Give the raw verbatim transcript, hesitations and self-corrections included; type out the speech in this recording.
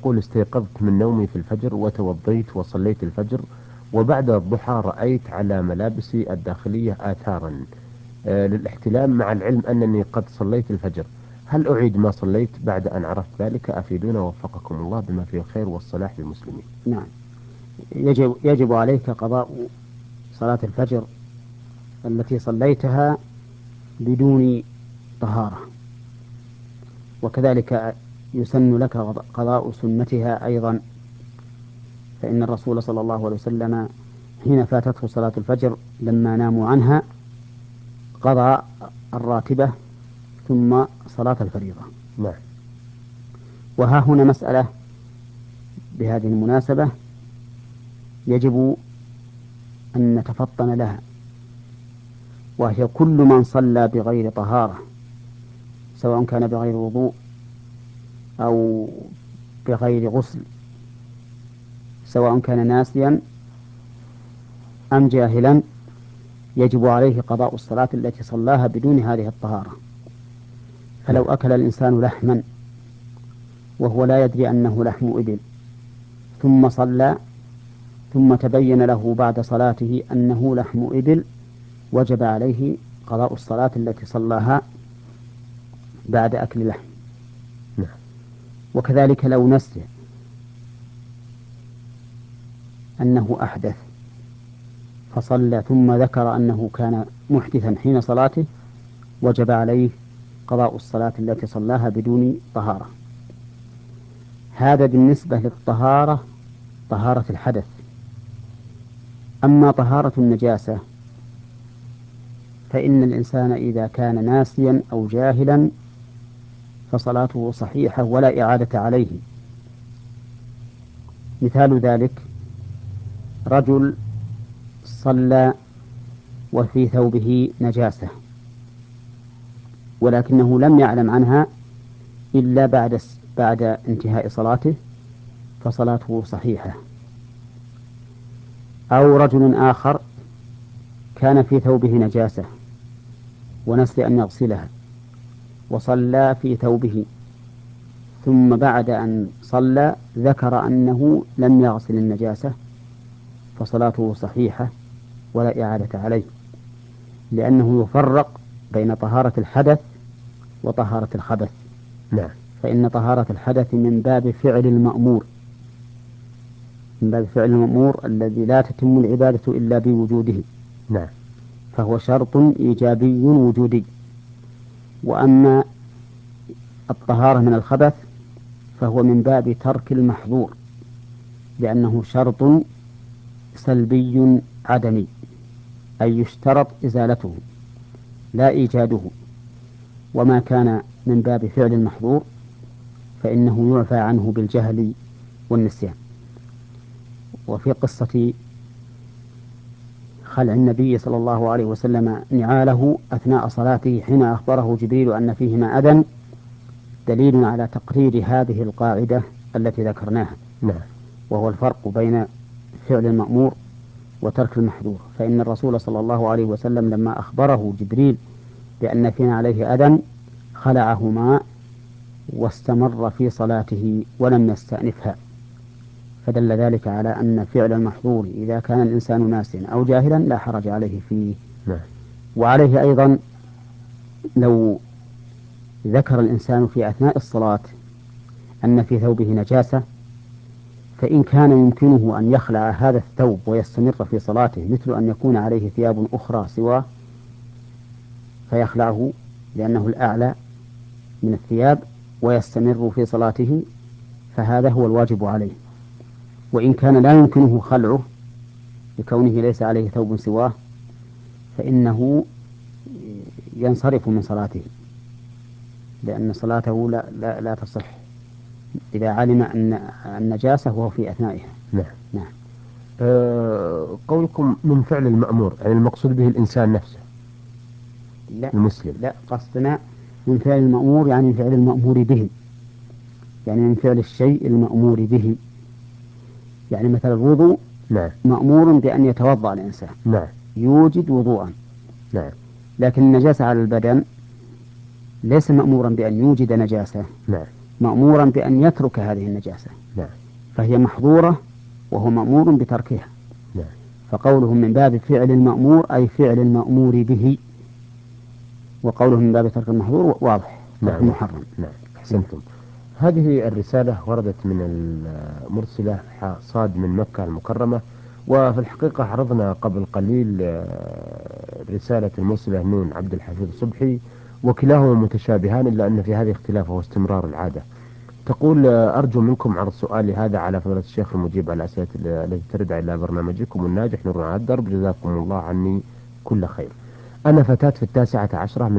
يقول: استيقظت من نومي في الفجر وتوضيت وصليت الفجر، وبعد الضحى رأيت على ملابسي الداخلية آثارا آه للاحتلام، مع العلم أنني قد صليت الفجر. هل أعيد ما صليت بعد أن عرفت ذلك؟ أفيدونا وفقكم الله بما فيه الخير والصلاح للمسلمين. نعم، يجب, يجب عليك قضاء صلاة الفجر التي صليتها بدون طهارة، وكذلك يسن لك قضاء سنتها أيضا، فإن الرسول صلى الله عليه وسلم حين فاتته صلاة الفجر لما ناموا عنها قضى الراتبة ثم صلاة الفريضة. نعم. وها هنا مسألة بهذه المناسبة يجب أن نتفطن لها، وهي كل من صلى بغير طهارة، سواء كان بغير وضوء أو بغير غسل، سواء كان ناسيا أم جاهلا، يجب عليه قضاء الصلاة التي صلاها بدون هذه الطهارة. فلو أكل الإنسان لحما وهو لا يدري أنه لحم إبل ثم صلى، ثم تبين له بعد صلاته أنه لحم إبل، وجب عليه قضاء الصلاة التي صلاها بعد أكل لحم. وكذلك لو نسي أنه أحدث فصلى ثم ذكر أنه كان محدثا حين صلاته، وجب عليه قضاء الصلاة التي صلاها بدون طهارة. هذا بالنسبة للطهارة، طهارة الحدث. أما طهارة النجاسة فإن الإنسان إذا كان ناسيا أو جاهلا فصلاته صحيحة ولا إعادة عليه. مثال ذلك رجل صلى وفي ثوبه نجاسة ولكنه لم يعلم عنها إلا بعد بعد انتهاء صلاته، فصلاته صحيحة. أو رجل آخر كان في ثوبه نجاسة ونسي أن يغسلها وصلى في ثوبه، ثم بعد أن صلى ذكر أنه لم يغسل النجاسة، فصلاته صحيحة ولا إعادة عليه، لأنه يفرق بين طهارة الحدث وطهارة الخبث. نعم. فإن طهارة الحدث من باب فعل المأمور، من باب فعل المأمور الذي لا تتم العبادة إلا بوجوده. نعم. فهو شرط إيجابي وجودي. وأما الطهارة من الخبث فهو من باب ترك المحظور، لأنه شرط سلبي عدمي، أي يشترط إزالته لا إيجاده. وما كان من باب فعل المحظور فإنه يعفى عنه بالجهل والنسيان. وفي قصة خلع النبي صلى الله عليه وسلم نعاله أثناء صلاته حين أخبره جبريل أن فيهما أذى دليل على تقرير هذه القاعدة التي ذكرناها. نعم. وهو الفرق بين فعل المأمور وترك المحظور. فإن الرسول صلى الله عليه وسلم لما أخبره جبريل بأن فينا عليه أذى خلعهما واستمر في صلاته ولم يستأنفها، فدل ذلك على أن فعل المحظور إذا كان الإنسان ناسيا أو جاهلا لا حرج عليه فيه. نعم. وعليه أيضا لو ذكر الإنسان في أثناء الصلاة أن في ثوبه نجاسة، فإن كان يمكنه أن يخلع هذا الثوب ويستمر في صلاته، مثل أن يكون عليه ثياب أخرى سواه فيخلعه لأنه الأعلى من الثياب ويستمر في صلاته، فهذا هو الواجب عليه. وإن كان لا يمكنه خلعه لكونه ليس عليه ثوب سواه فإنه ينصرف من صلاته، لأن صلاته لا, لا, لا تصح إذا علم أن النجاسة وهو في أثنائها. نعم. نعم. أه قولكم من فعل المأمور، يعني المقصود به الإنسان نفسه لا المسلم؟ لا، قصدنا من فعل المأمور يعني من فعل المأمور به، يعني من فعل الشيء المأمور به. يعني مثل الوضوء نعم. مأمور بأن يتوضأ الإنسان، نعم. يوجد وضوءا. نعم. لكن النجاسة على البدن ليس مأمورا بأن يوجد نجاسة، نعم. مأمورا بأن يترك هذه النجاسة، نعم. فهي محظورة وهو مأمور بتركها. نعم. فقوله من باب فعل المأمور أي فعل المأمور به، وقوله من باب ترك المحظور واضح، ترك نعم. المحرم. نعم، أحسنتم. هذه الرسالة وردت من المرسلة صاد من مكة المكرمة، وفي الحقيقة عرضنا قبل قليل رسالة المرسلة نون عبد الحفيظ صبحي، وكلاهما متشابهان إلا أن في هذه اختلاف وهو استمرار العادة. تقول: أرجو منكم عرض سؤالي هذا على فضيلة الشيخ المجيب على الأسئلة التي ترد إلى برنامجكم الناجح نور على الدرب، جزاكم الله عني كل خير. أنا فتاة في التاسعة عشرة من